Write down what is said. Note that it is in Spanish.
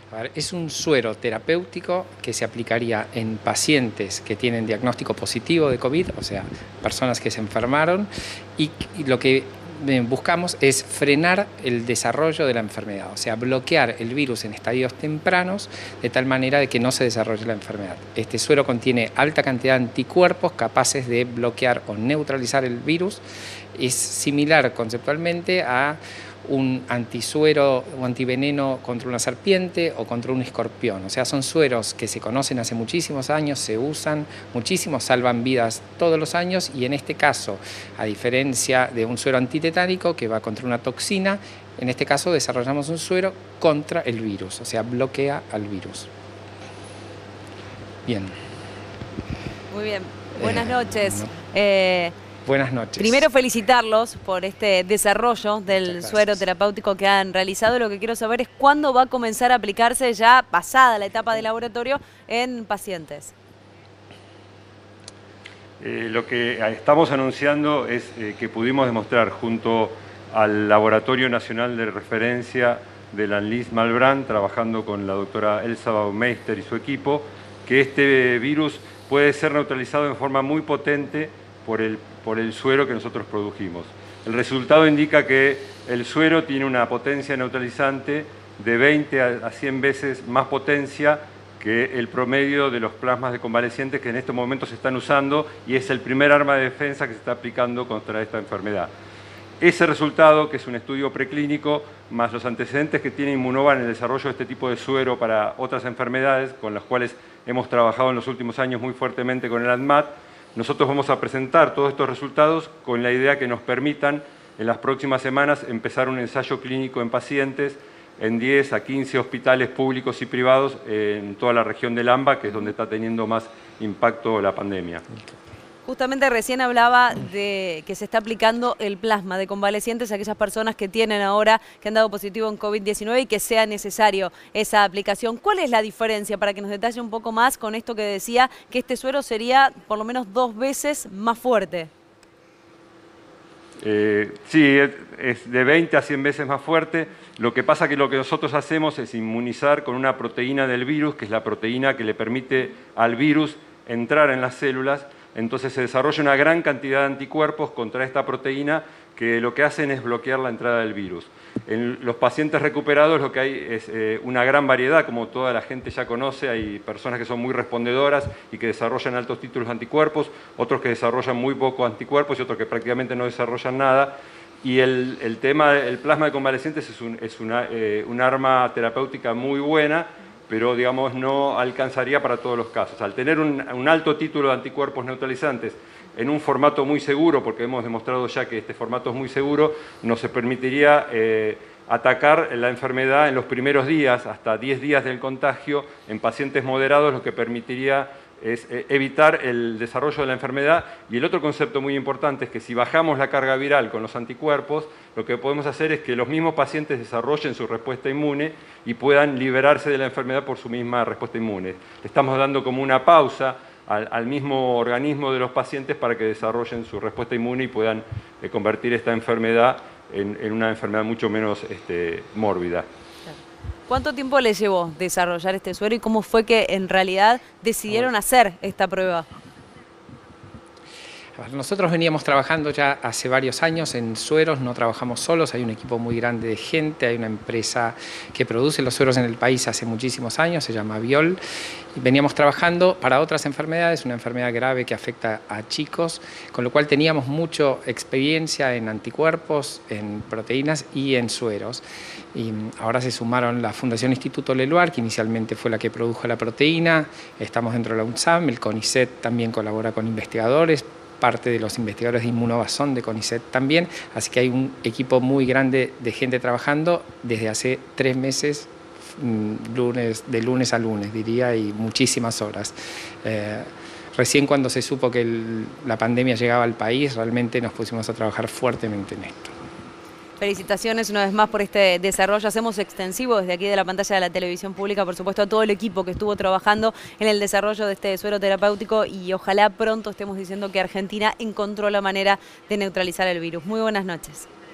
A ver, es un suero terapéutico que se aplicaría en pacientes que tienen diagnóstico positivo de COVID, o sea, personas que se enfermaron, y lo que buscamos es frenar el desarrollo de la enfermedad, o sea, bloquear el virus en estadios tempranos de tal manera de que no se desarrolle la enfermedad. Este suero contiene alta cantidad de anticuerpos capaces de bloquear o neutralizar el virus. Es similar conceptualmente a un antisuero o antiveneno contra una serpiente o contra un escorpión. O sea, son sueros que se conocen hace muchísimos años, se usan muchísimo, salvan vidas todos los años, y en este caso, a diferencia de un suero antitetánico que va contra una toxina, en este caso desarrollamos un suero contra el virus, o sea, bloquea al virus. Bien. Muy bien. Buenas noches. Buenas noches. Primero felicitarlos por este desarrollo del suero terapéutico que han realizado. Lo que quiero saber es cuándo va a comenzar a aplicarse, ya pasada la etapa de laboratorio, en pacientes. Lo que estamos anunciando es que pudimos demostrar junto al Laboratorio Nacional de Referencia de la Anlis Malbrán, trabajando con la doctora Elsa Baumeister y su equipo, que este virus puede ser neutralizado en forma muy potente por el suero que nosotros produjimos. El resultado indica que el suero tiene una potencia neutralizante de 20 a 100 veces más potencia que el promedio de los plasmas de convalecientes que en estos momentos se están usando, y es el primer arma de defensa que se está aplicando contra esta enfermedad. Ese resultado, que es un estudio preclínico, más los antecedentes que tiene Immunovar en el desarrollo de este tipo de suero para otras enfermedades, con las cuales hemos trabajado en los últimos años muy fuertemente con el ANMAT, nosotros vamos a presentar todos estos resultados con la idea que nos permitan en las próximas semanas empezar un ensayo clínico en pacientes en 10 a 15 hospitales públicos y privados en toda la región del AMBA, que es donde está teniendo más impacto la pandemia. Justamente recién hablaba de que se está aplicando el plasma de convalecientes a aquellas personas que tienen ahora, que han dado positivo en COVID-19 y que sea necesario esa aplicación. ¿Cuál es la diferencia, para que nos detalle un poco más con esto que decía, que este suero sería por lo menos 2 veces más fuerte? Sí, es de 20 a 100 veces más fuerte. Lo que pasa es que lo que nosotros hacemos es inmunizar con una proteína del virus, que es la proteína que le permite al virus entrar en las células. Entonces se desarrolla una gran cantidad de anticuerpos contra esta proteína que lo que hacen es bloquear la entrada del virus. En los pacientes recuperados lo que hay es una gran variedad, como toda la gente ya conoce. Hay personas que son muy respondedoras y que desarrollan altos títulos de anticuerpos, otros que desarrollan muy poco anticuerpos y otros que prácticamente no desarrollan nada. Y el tema del plasma de convalecientes es un arma terapéutica muy buena, pero digamos no alcanzaría para todos los casos. Al tener un alto título de anticuerpos neutralizantes en un formato muy seguro, porque hemos demostrado ya que este formato es muy seguro, nos permitiría atacar la enfermedad en los primeros días, hasta 10 días del contagio, en pacientes moderados, lo que permitiría es evitar el desarrollo de la enfermedad. Y el otro concepto muy importante es que si bajamos la carga viral con los anticuerpos, lo que podemos hacer es que los mismos pacientes desarrollen su respuesta inmune y puedan liberarse de la enfermedad por su misma respuesta inmune. Le estamos dando como una pausa al mismo organismo de los pacientes para que desarrollen su respuesta inmune y puedan convertir esta enfermedad en una enfermedad mucho menos mórbida. ¿Cuánto tiempo les llevó desarrollar este suero y cómo fue que en realidad decidieron hacer esta prueba? Nosotros veníamos trabajando ya hace varios años en sueros, no trabajamos solos, hay un equipo muy grande de gente, hay una empresa que produce los sueros en el país hace muchísimos años, se llama Viol, y veníamos trabajando para otras enfermedades, una enfermedad grave que afecta a chicos, con lo cual teníamos mucha experiencia en anticuerpos, en proteínas y en sueros. Y ahora se sumaron la Fundación Instituto Leluar, que inicialmente fue la que produjo la proteína, estamos dentro de la UNSAM, el CONICET también colabora con investigadores, parte de los investigadores de Immunovar son de CONICET también, así que hay un equipo muy grande de gente trabajando desde hace 3 meses, de lunes a lunes diría, y muchísimas horas. Recién cuando se supo que la pandemia llegaba al país, realmente nos pusimos a trabajar fuertemente en esto. Felicitaciones una vez más por este desarrollo. Hacemos extensivo desde aquí de la pantalla de la televisión pública, por supuesto, a todo el equipo que estuvo trabajando en el desarrollo de este suero terapéutico, y ojalá pronto estemos diciendo que Argentina encontró la manera de neutralizar el virus. Muy buenas noches.